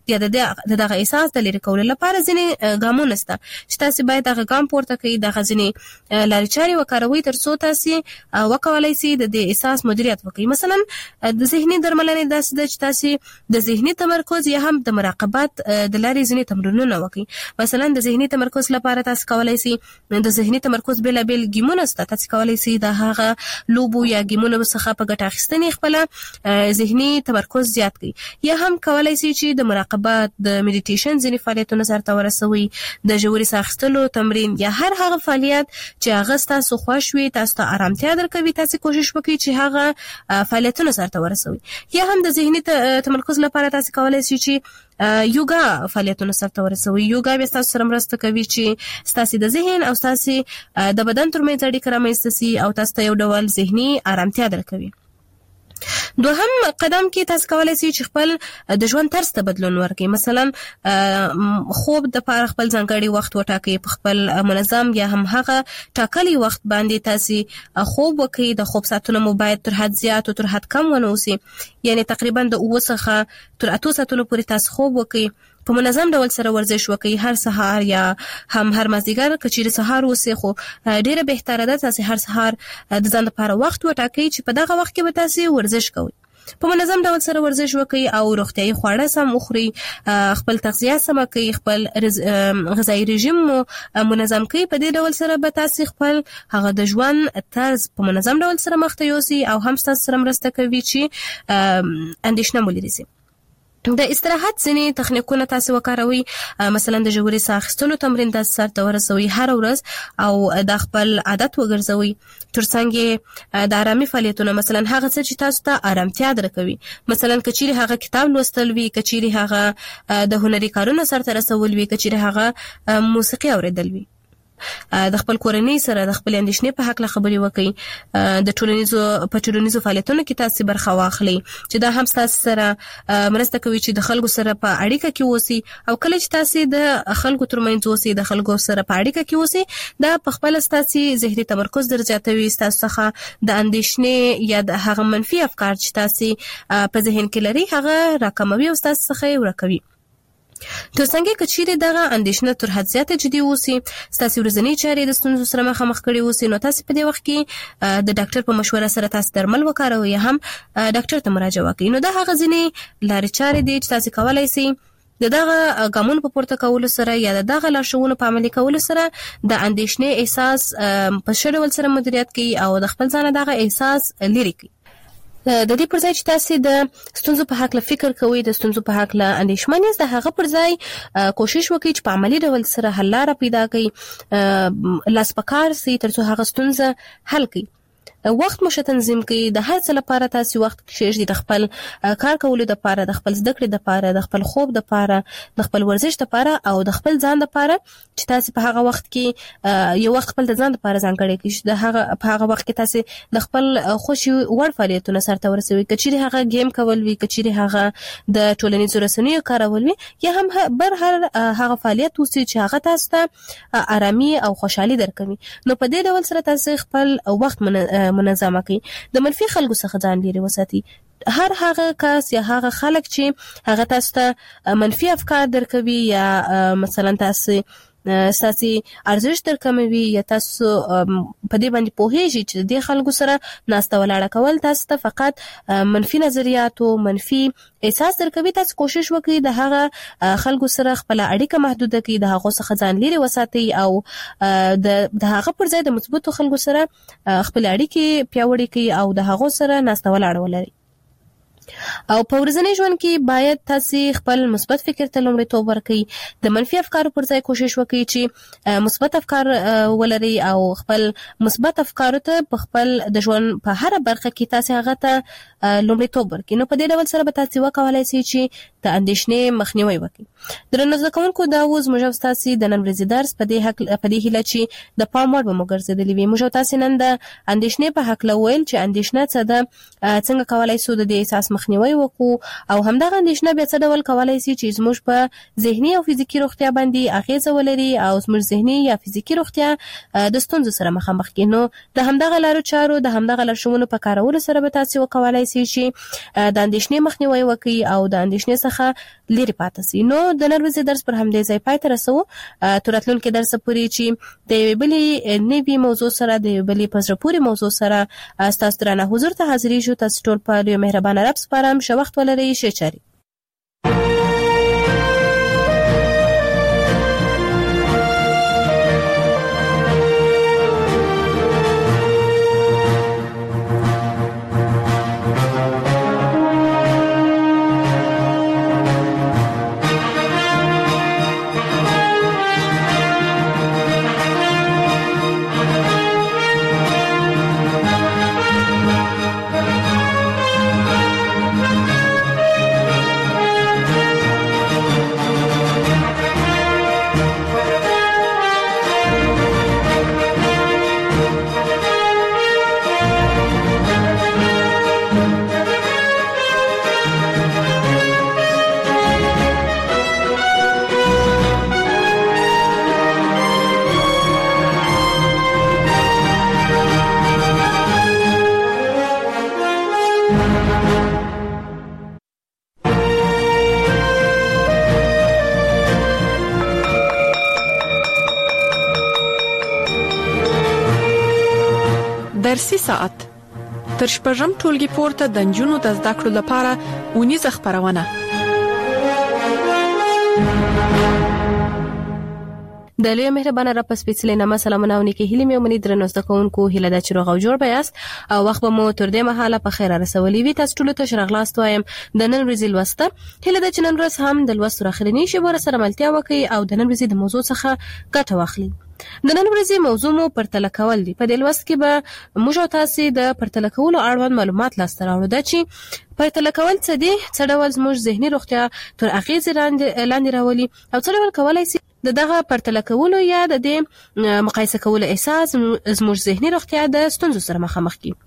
دغه احساس د لرې کولو لپاره ځینې ګامونه شته چې تاسو باید هغه ګام پورته کړئ، دغه ځینې لارې چارې وکاروئ ترڅو تاسو وکولای شئ د احساس مدیریت وکړئ. مثلا د ذهني درملنې داسې ده چې تاسو د ذهني تمرکز یا هم د مراقبت د لارې ځینې تمرینونه وکړئ. مثلا د ذهني تمرکز لپاره تاسو کولای شئ د ذهني تمرکز بېلابېل ګیمونه شته، تاسو کولای شئ د هغه لوبو یا ګیمونو څخه په ګټه اخیستنې خپل ذهني تمرکز زیات کړئ. یا هم کولای شئ چې د مراقبت، د میډیټیشن ځینې فعالیتونه سرته ورسوي، د ژورې ساه اخیستلو تمرین یا هر هغه فعالیت چې هغه ستاسو خوښ وي، تاسو ته آرامتیا درکوي، تاسو کوشش وکړئ چې هغه فعالیتونه سرته ورسوي. یا هم د ذهني تمرکز لپاره تاسو کولای شئ چې یوګا فعالیتونه سرته ورسوي. یوګا به تاسو سره مرسته کوي چې تاسو د ذهن او تاسو د بدن ترمنځ اړیکه رامنځته شي او تاسو ته یو ډول ذهني آرامتیا درکوي. دوهم قدم کې تاسو کولای شئ چې خپل د ژوند طرز ته بدلون ورکړئ. مثلا خوب د لپاره خپل ځانګړي وخت وټاکئ، په خپل منظم یا هم هغه ټاکلي وخت باندې تاسو خوب وکړئ. د خوب ساعتونه مو باید تر حد زیات او تر حد کم ونه اوسي، یعنی تقریبا د 9 څخه تر 8 ساعتونو پورې تاسو خوب وکړئ. په منظم ډول سره ورزش وکړي، هر سهار یا هم هر مازدیګر کچیر سهار وسی خو ډیره بهتره ده تاسو هر سهار د ځان لپاره وخت وټاکئ چې په دغه وخت کې به تاسو ورزش کوئ. په منظم ډول سره ورزش وکړي او روغتیايي خواړه سم وخوري، خپل تغذیه سم کړئ، خپل غذایی رژیم منظم کړئ. په دې ډول سره به تاسو خپل هغه د ژوند طرز په منظم ډول سره مخ ته یوسئ او هم تاسو سره مرسته کوي چې اندېښنه مو لري. د استراحت ځینې تخنیکونه تاسو وکاروئ، مثلا د ژورې ساه اخیستلو تمرین تاسو سره ورسوي هر ورځ او د خپل عادت وګرځوي. ترڅنګ د آرامي فعالیتونه مثلا هغه څه چې تاسو ته آرامتیا درکوي، مثلا کچيري هغه کتاب لوستل وي، کچيري هغه د هنري کارونو سره رسول وي، کچيري هغه موسیقي اوریدل وي. د خپل کورنۍ سره د خپل اندېښنې په حق له خبرې وکړي. د ټولنیزو فعالیتونو کې تاسو برخه واخلئ چې دا هم تاسو سره مرسته کوي چې د خلکو سره په اړیکه کې اوسئ، او کله چې تاسو د خلکو ترمنځ اوسئ، د خلکو سره په اړیکه کې اوسئ، دا په خپل تاسو ذهني تمرکز درزیاتوي، تاسو څخه د اندېښنې یا د هغه منفي افکار چې تاسو په ذهن کې لري هغه راکموي او تاسو څخه ورکوي. ترڅنګ کچيري دغه اندېښنه تر حد زیاته جدي اوسي، تاسو ورځنی چارې د ستونزو سره مخامخ کړي اوسي، نو تاسو په دې وخت کې د ډاکټر په مشوره سره تاسو درمل وکاروئ یا هم ډاکټر ته مراجعه وکړئ. نو دا هغه ځینې لارې چارې دي چې تاسو کولای شئ دغه ګامونو په پورته کولو سره یا دغه لارښوونو په عملي کولو سره د اندېښنې احساس په ښه ډول سره مدیریت کړئ او د خپل ځان دغه احساس لري کړئ. د دې پر ځای چې تاسو د ستونزو په حق له فکر کوئ، د ستونزو په حق له اندېښمن یاست، د هغه پر ځای کوشش وکړئ چې په عملي ډول سره حل لاره پیدا کړئ، لاس په کار سئ ترڅو هغه ستونزه حل کړئ. وخت مو تنظیم کړئ، د هر څه لپاره تاسو وخت کښېږدئ، د خپل کار کولو لپاره، د خپل زده کړې لپاره، د خپل خوب لپاره، د خپل ورزش لپاره او د خپل ځان لپاره چې تاسو په هغه وخت کې یو وخت خپل د ځان لپاره ځانګړی کړئ چې د هغه په هغه وخت کې تاسو د خپل خوشي وړ فعالیتونه سره ورسوي، کچيري هغه گیم کول وي، کچيري هغه د ټولنیزو رسنیو کارول وي، یا هم بر هر هغه فعالیت وسی چې هغه تاسو ته آرامي او خوشحالي درکوي. نو په دې ډول سره تاسو خپل وخت منظم کړئ. د منفي خلکو څخه ځان لري وساتئ. هر هغه کس یا هغه خلک چې هغه تاسو ته منفي افکار درکوي یا مثلا تاسو ارزښت درکموي یا تاسو په دې باندې پوهیږئ چې د خلکو سره ناسته ولاړه کول تاسو ته فقط منفي نظریات او منفي احساس درکوي، تاسو کوشش وکړئ د هغه خلکو سره خپل اړیکه محدوده کړئ، د هغه څخه ځان لري وساتئ او د هغه پر ځای د مثبتو خلکو سره خپل اړیکې پیاوړې کړئ او د هغه سره ناسته ولاړه ولرئ. او په ورځني ژوند کې باید تاسو خپل مثبت فکر ته لومړیتوب ورکړئ، د منفي افکارو پر ځای کوشش وکړئ چې مثبت افکار ولرئ او خپل مثبت افکارو ته په خپل د ژوند په هر برخه کې تاسو هغه ته لومړیتوب ورکړئ. نو په دې ډول سره به تاسو وکولای شئ چې د اندېښنې مخنیوي وکړئ. درنو زده کوونکو، دا اوس موږ تاسو د نن ورځې درس په دې هیله چې د پام وړ به مو ګرځېدلی وي. موږ تاسو نن د اندېښنې په حق لویل چې اندېښنه څه ده، څنګه کولای شو د دې احساس مخنیوي وکړو او همدغه اندېښنه بیا څه ډول کولای شي چې زموږ په ذهني او فزیکی روغتیا باندې اغیزه ولري او زموږ ذهني یا فزیکی روغتیا د ستونزو سره مخامخ کړي. نو د همدغه لارو چارو د همدغه لارښوونو په کارولو سره به تاسو وکولای شئ چې د اندېښنې مخنیوي وکړي او د اندېښنې څخه لري پاتې شئ. نو د نن ورځې درس پر همدې ځای پای ته رسوو، تر راتلونکي درس پورې چې د یوې بلې نوې موضوع سره، د یوې بلې په زړه پورې موضوع سره ستاسو درانه حضور ته حاضرېږو. تاسو ټول په یو مهربانه رب سپارم. ښه وخت ولرئ. ښه چارې. درسي ساعت تر شپږم ټولګي پورته د نجونو د زده کړو لپاره ونیزه خپرونه. د لوی مهربانه را په سپیڅلې نامه سلامونه او نیکي هیلې مې ومني درنو زده کوونکو هیله ده چې روغ او جوړ به یاست او وخت به مو تر دې مهاله په خیر رسولي وي. تاسو ټول ته شرغلاست وایم د نن ورځې لوسته هیله ده چې نن ورځ هم د لوست راخرنی شي ور سره ملتیا وکړي او د نن ورځې د موضوع څخه ګټه واخلي. د نن ورځې موضوع مو پرتله کول دي. په دې لوست کې به موږ تاسو د پرتله کولو اړوند معلومات لاسته راوړو. دا چې پرتله کول څه دي، څه ډول زموږ ذهني روغتیا تر اغیز لاندې راولي او څه ډول کولای شي دغه پرتله کولو یا د مقایسه کولو احساس زموږ ذهني روغتیا د ستونزو سره مخامخ کړي.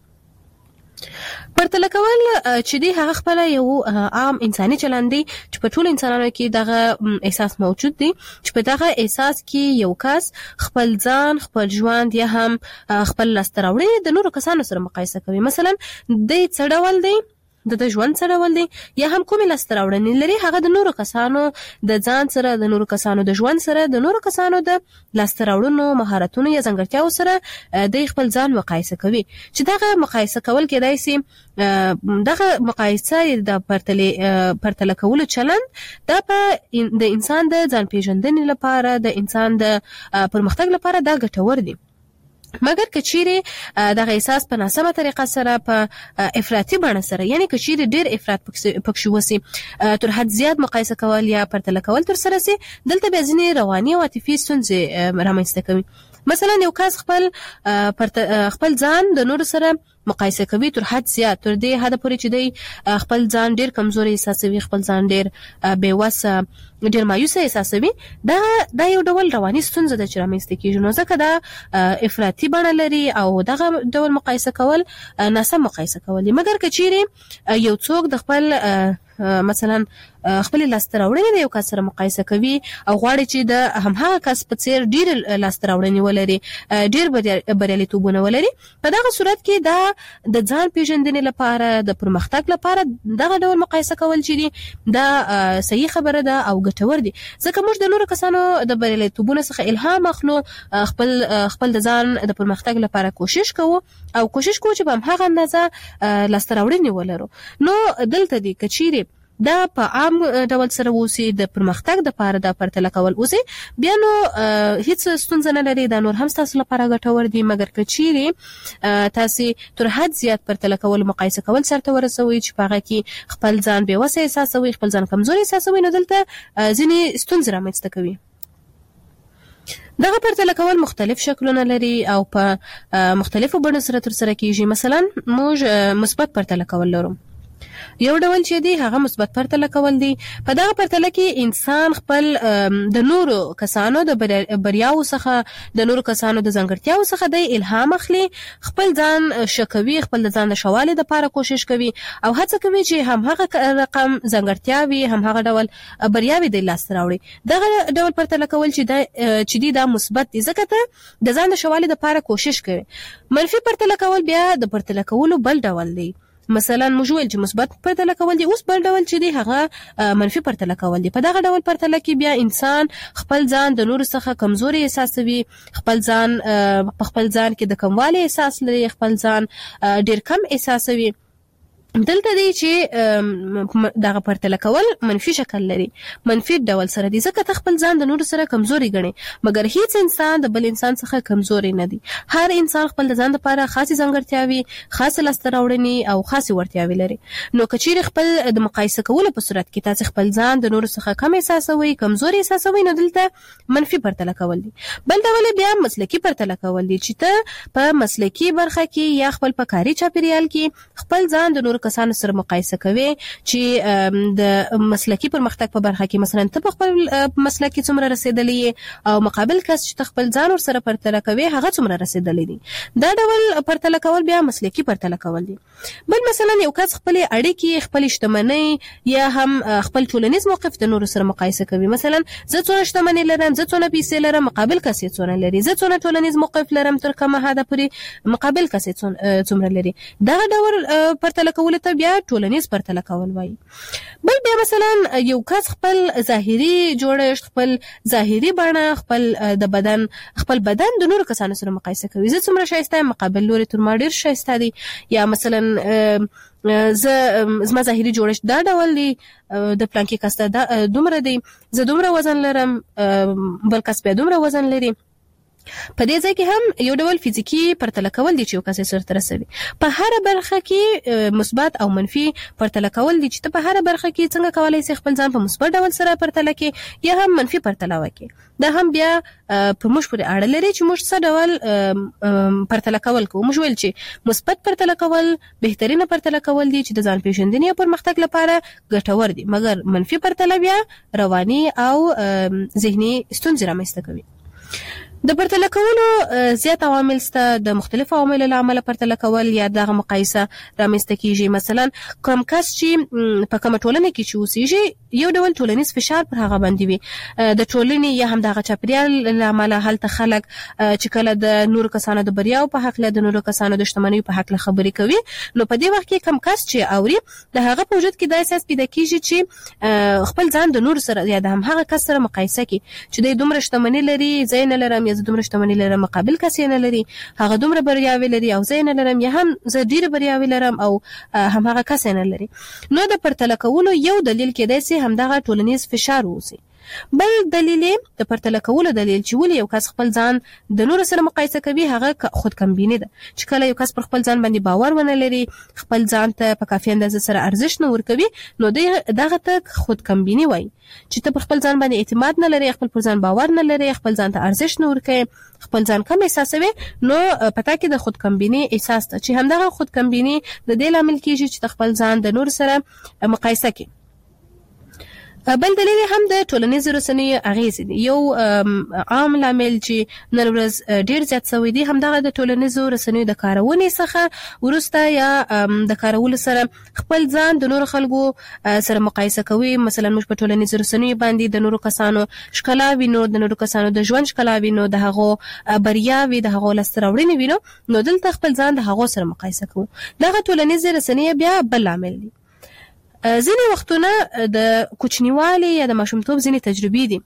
پرتله کول چې دی هغه خپل یو عام انساني چلند دی چې په ټول انسانانو کې دغه احساس موجود دی چې په دغه احساس کې یو کس خپل ځان، خپل ژوند یا هم خپل لاستراوړنې د نورو کسانو سره مقایسه کوي. مثلا د څه ډول دی د ژوند سره ول دي یا هم کومه لاستراوړنې لري هغه د نورو کسانو د ځان سره، د نورو کسانو د ژوند سره، د نورو کسانو د لاستراوړنو مهارتونو یا ځانګړتیاو سره د خپل ځان مقایسه کوي. چې دغه مقایسه کول کېدای شي دغه مقایسه د پرتله کولو چلند دا د انسان د ځان پیژندنې لپاره، د انسان د پرمختګ لپاره دا ګټور دي. مګر کچيري دغه احساس په ناسمه طریقه سره په افراطي بڼه سره، یعنی کچيري ډیر افراط پکښ وسی تر حد زیات مقایسه کول یا پرتله کول تر سره سي دلته به ځینې رواني او عاطفي ستونزې رامنځته کوي. مثلا یو کس خپل ځان د نور سره مقایسه کوي تر حد زیات، تر دې حد پورې چې دی خپل ځان ډیر کمزوري احساسوي، خپل ځان ډیر بې وسه، ډیر مایوس احساسوي. دا یو ډول رواني ستونزه ده چې رامنځته کیږي. نو ځکه دا افراطي بڼه لري او دغه ډول مقایسه کول ناسم مقایسه کول دي. مګر کچيري یو څوک د خپل مثلا خپل لاستراوړنې د یو کس سره مقایسه کوي او غواړي چې د هماغه کس په څیر ډیر لاستراوړنې ولري، ډیر بریالیتوبونه ولري، په دغه صورت کې دا د ځان پیژندنې لپاره، د پرمختګ لپاره دغه ډول مقایسه کول چې دي دا صحیح خبره ده او ګټور دي. ځکه موږ د نورو کسانو د بریالیتوبونو څخه الهام اخلو، خپل د ځان د پرمختګ لپاره کوشش کوو او کوشش کوو چې په هماغه اندازه لاستراوړنې ولرو. نو دلته دي کچيري دا په عام ډول سره وسی د پرمختګ د لپاره د پرتله کول وسی بیا نو هیڅ ستونزه نه لري، دا نور هم تاسو لپاره ګټور دي. مګر کچيري تاسو تر حد زیات پرتله کول، مقایسه کول سره ورسوي چې پاغه کې خپل ځان بې وسه احساسوي، خپل ځان کمزوري احساسوي، نو دلته ځینې ستونزې رامنځته کوي. دغه پرتله کول مختلف شکلونه لري او په مختلفو بڼو سره ترسره کیږي. مثلا موږ مثبت پرتله کول لرو. یو ډول چې دی هغه مثبت پرتله کول دی. په دغه پرتله کې انسان خپل د نورو کسانو د بریاو څخه، د نورو کسانو د ځانګړتیاو څخه د الهام اخلي، خپل ځان شکوي، خپل ځان د شوالي لپاره کوشش کوي او هڅه کوي چې همغه رقم ځانګړتیاوي، همغه ډول بریاوي د لاس راوړي. دغه ډول پرتله کول چې دی دا مثبت دی، ځکه ته د ځان د شوالي لپاره کوشش کوي. منفي پرتله کول بیا د پرتله کولو بل ډول دی. مثلا موږ ویل چې مثبت پرتله کول دي، اوس بل ډول چې دی هغه منفي پرتله کول دي. په دغه ډول پرتله کې بیا انسان خپل ځان د نورو څخه کمزوري احساسوي، خپل ځان کې د کموالي احساس لري، خپل ځان ډیر کم احساسوي. دلته دی چې دغه پرتله کول منفي شکل لري، منفي ډول سره دي، ځکه ته خپل ځان د نورو سره کمزوري ګڼي. مګر هیڅ انسان د بل انسان څخه کمزوري نه دی. هر انسان خپل د ځان لپاره خاصه ځانګړتیاوي، خاصه لاستراوړنې او خاصه ورتیاوي لري. نو کچیر خپل د مقایسه کولو په صورت کې تاسو خپل ځان د نورو څخه کم احساسوي، کمزوري احساسوي، نو دلته منفي پرتله کول دي. بل ډول بیا مسلکی پرتله کول دي چې ته په مسلکی برخه کې یا خپل په کاري چاپیریال کې خپل ځان د نورو کسانو سره مقایسه کوي چې د مسلکی پرمختګ په برخه کې مثلا ته په خپل مسلکی څومره رسیدلی او مقابل کس چې خپل ځان ور سره پرتله کوي هغه څومره رسیدلی دي. دا ډول پرتله کول بیا مسلکی پرتله کول دي. بل مثلا یو کس خپل اړیکې، خپل شتمنۍ یا هم خپل ټولنیز موقف د نورو سره مقایسه کوي. مثلا زه څونه شتمنۍ لرم، زه څونه پیسې لرم، مقابل کس یې څونه لري، زه څونه ټولنیز موقف لرم، تر کومه حد پورې مقابل کس یې څومره لري. دا ډول پرتله کول کول ته بیا ټولنیز پرتله کول وایي. بل بیا مثلا یو کس خپل ظاهري جوړښت، خپل ظاهري بڼه، خپل بدن د نورو کسانو سره مقایسه کوي. زه څومره ښایسته یم، مقابل لوري تر ما ډېر ښایسته دی، یا مثلا زما ظاهري جوړښت دا ډول دی، د پلانکي کس ته دومره دی، زه دومره وزن لرم، بل کس بیا دومره وزن لري. په دې ځای کې هم یو ډول فزیکی پرتله کول دي چې یو کس سره ترسوي. په هر برخه کې مثبت او منفي پرتله کول دي چې ته په هر برخه کې څنګه کولای شې خپل ځان په مثبت ډول سره پرتله کې یا هم منفي پرتله وکړي. دا هم بیا په موږ پورې اړه لري چې موږ څه ډول پرتله کول کوو. موږ ویل چې مثبت پرتله کول بهترینه پرتله کول دي چې د ځان پیژندنې او پرمختګ لپاره ګټور دي، مګر منفي پرتله بیا رواني او ذهني ستونزې رامنځته کوي. د پرتله کولو زیات عوامل شته. د مختلفو عواملو له امله پرتله کول یا دغه مقایسه رامنځته کیږي. مثلا کوم کس چې په کومه ټولنه کې چې اوسېږي یو ډول ټولنیز فشار پر هغه باندې وي، د ټولنې یا هم دغه چاپیریال له امله هلته خلک چې کله د نورو کسانو د بریاو په حق له د نورو کسانو د شتمنیو په حق له خبرې کوي، نو په دې وخت کې کوم کس چې اوري د هغه په وجود کې دا احساس پیدا کیږي چې خپل ځان د نورو سره یا د هم هغه کس سره مقایسه کوي چې د دومره شتمنۍ لري، زه نه لرم، یا زه دومره شتمنۍ لرم مقابل کس یې نه لري، هغه دومره بریاوې لري او زه نه لرم، یا هم زه ډېرې بریاوې لرم او هم هغه کس نه لري. نو د پرتله کولو یو دلیل کېدای شي همدغه ټولنیز فشار اوسي. بل دلیل د پرتله کولو دلیل چې ولې یو کس خپل ځان د نورو سره مقایسه کوي هغه خودکمبیني ده. چې کله یو کس پر خپل ځان باندې باور ونه لري، خپل ځان ته په کافي اندازه سره ارزښت نه ورکوي، نو دغه ته خودکمبیني وایي. چې ته پر خپل ځان باندې اعتماد نه لري، خپل پر ځان باور نه لري، خپل ځان ته ارزښت نه ورکوي، خپل ځان کم احساسوي، نو پتا کې د خودکمبیني احساس ته چې همدغه خودکمبیني د دې لامل کیږي چې خپل ځان د نورو سره مقایسه کوي. بل دلیل هم د ټولنیزو رسنیو اغیز دي. یو عام لامل چې نن ورځ ډیر زیات شوی دی همدغه د ټولنیزو رسنیو د کارونې څخه ورسته یا د کارولو سره خپل ځان د نورو خلکو سره مقایسه کوي. مثلا موږ په ټولنیزو رسنیو باندې د نورو کسانو ښکلا وینو، د نورو کسانو د ژوند ښکلا وینو، د هغو بریاوې، د هغو لاسته راوړنې وینو، نو دلته خپل ځان د هغو سره مقایسه کوو. دغه ټولنیزې رسنۍ بیا بل لامل دي. ځینې وختونه د کوچنیوالي یا د ماشومتوب ځینې تجربې دي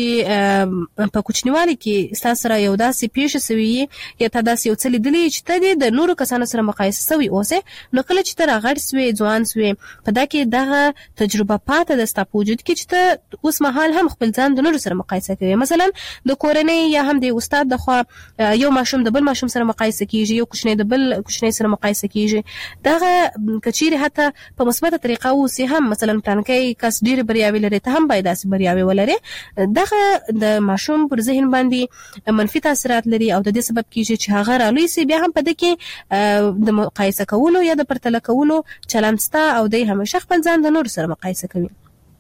چې په کوچنیوالي کې ستاسو سره یو داسې پیښه سوي یا تا داسې یو څه لیدلي چې ته د نورو کسانو سره مقایسه سوي اوسې، نو کله چې ته راغټ سوې، ځوان سوې، په دا کې دغه تجربه پاته ده ستا په وجود کې چې ته اوس مهال هم خپل ځان د نورو سره مقایسه کوي. مثلا د کورنۍ یا هم د استاد د خوا یو ماشوم د بل ماشوم سره مقایسه کیږي، یو کوچنی د بل کوچنی سره مقایسه کیږي. دغه کچیر حتی په مثبته طریقه اوسې هم مثلا پلانکی کس ډېر بریاوې لري، ته هم باید داسې بریاوې ولرې. دغه د ماشوم پر ذهن باندې منفي تاثیرات لري او د دې سبب کیږي چې هغه رالوی سي بیا هم په دې کې د مقایسه کولو یا د پرتله کولو چلند سته او دی همیشه خپل ځان د نورو سره مقایسه کوي.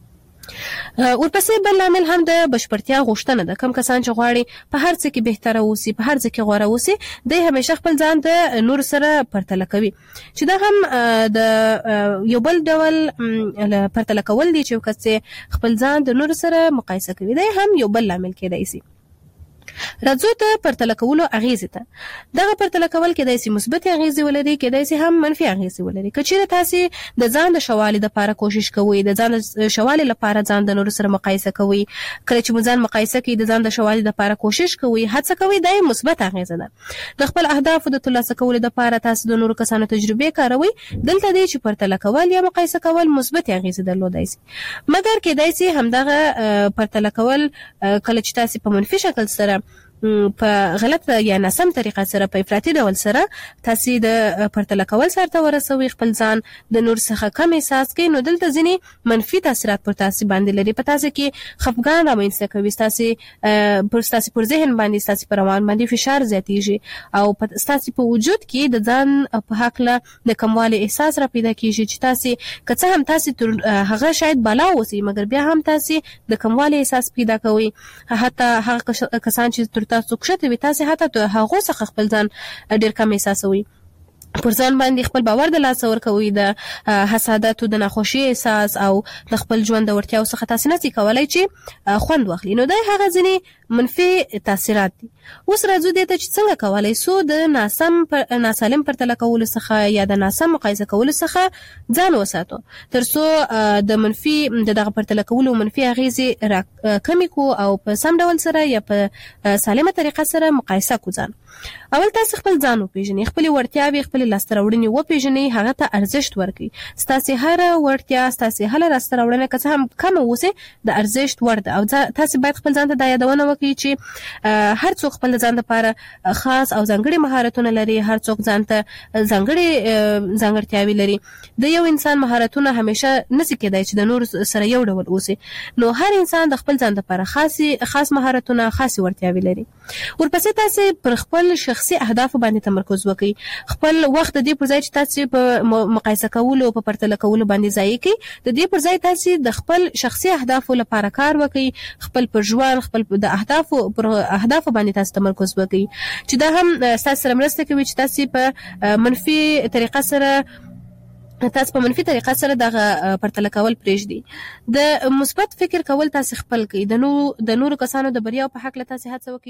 ورپسې بل لامل هم د بشپړتیا غوښتنه ده. کوم کسان چې غواړي په هر څه کې بهتره اوسي، په هر څه کې غوره اوسي، دوی همیشه خپل ځان د نورو سره پرتله کوي، چې دا هم د یو بل ډول پرتله کول دي چې یو کس خپل ځان د نورو سره مقایسه کوي. دا هم یو بل لامل کېدای شي. راځو ته پرتله کولو اغیزې ته. دغه پرتله کول کېدای شي مثبت اغیزې ولري، کېدای شي هم منفي اغیزې ولري. که چیرې تاسې د ځان د ښوالي لپاره کوشش کوئ، د ځان د ښوالي لپاره ځان د نورو سره مقایسه کوئ، کله چې مو ځان مقایسه کوئ د ځان د ښوالي لپاره کوشش کوئ، هڅه کوئ، دا یې مثبت اغیزه ده. د خپل اهدافو د ترلاسه کولو لپاره تاسو د نورو کسانو تجربې کاروئ، دلته دی چې پرتله کول یا مقایسه کول مثبت اغیزې درلودای شي. مګر کېدای شي همدغه پرتله کول کله چې تاسو په منفي شکل سره په غلط یا ناسم طریقه سره په افراطي ډول سره تاسو د پرتله کول سره ته ورسوي، خپل ځان د نور څخه کم احساس کوي، نو دلته ځینې منفي تاثیرات پر تاسو باندې لري. په تاسو کې خفګان رامنځته کوي، تاسو پر ذهن باندې، تاسو پر روان باندې فشار زیاتېږي او تاسو په وجود کې د ځان په حق له د کموالي احساس را پیدا کیږي چې تاسو که څه هم تاسو هغه شاید بالا اوسئ، مګر بیا هم تاسو د کموالي احساس پیدا کوئ. حتی هغه کسان چې تاسو کښته وي، تاسو حتی هغه څخه خپل ځان ډیر کم احساسوي. پر ځان باندې خپل باور د لاس ورکوي، د حسادت او د ناخوشي احساس او د خپل ژوند د ورتیاو څخه تاسو نه کولای چې خوند واخلي. نو دا هغه ځینې منفي تاثیرات دي. اوس راځو دې ته چې څنګه کولای سو د ناسالم پرتله کولو څخه یا د ناسم مقایسه کولو څخه ځان وساتو ترڅو د منفي دغه پرتله کولو منفي اغیزې کمې کو او په سم ډول سره یا په سالمه طریقه سره مقایسه کو ځان. اول تاسو خپل ځان وپیژنئ، خپل وړتیاوې، خپل لاسته راوړنې وپیژنئ، هغه ته ارزښت ورکړئ. ستاسو هر وړتیا، ستاسو هر لاسته راوړنه که څه هم کم اوسه د ارزښت وړ ده، او تاسو باید خپل ځان ته د یادونه وکړئ چې هر څوک خپل ځان لپاره خاص او ځانګړي مهارتونه لري، هر څوک ځان ته ځانګړتیاوې لري. د یو انسان مهارتونه همیشه نشي کېدای چې د نور سره یو ډول اوسي، نو هر انسان د خپل ځان لپاره خاص مهارتونه، خاص وړتیاوې لري. ورپسې تاسو پر خپل شخصي اهدافو باندې تمرکز وکړئ. خپل وخت د دې پر ځای چې تاسو په مقایسه کولو او په پرتله کولو باندې ضایع کړئ، د دې پر ځای تاسو د خپل شخصي اهدافو لپاره کار وکړئ. خپل پر ژوند، خپل د اهدافو باندې تاسو تمرکز وکړئ چې دا هم تاسو سره مرسته کوي چې تاسو په منفي طریقه سره دغه پرتله کول پرېږدي. د مثبت فکر کول تاسو خپل کړئ. د نورو کسانو د بریا په حق له تاسو هڅه وکړئ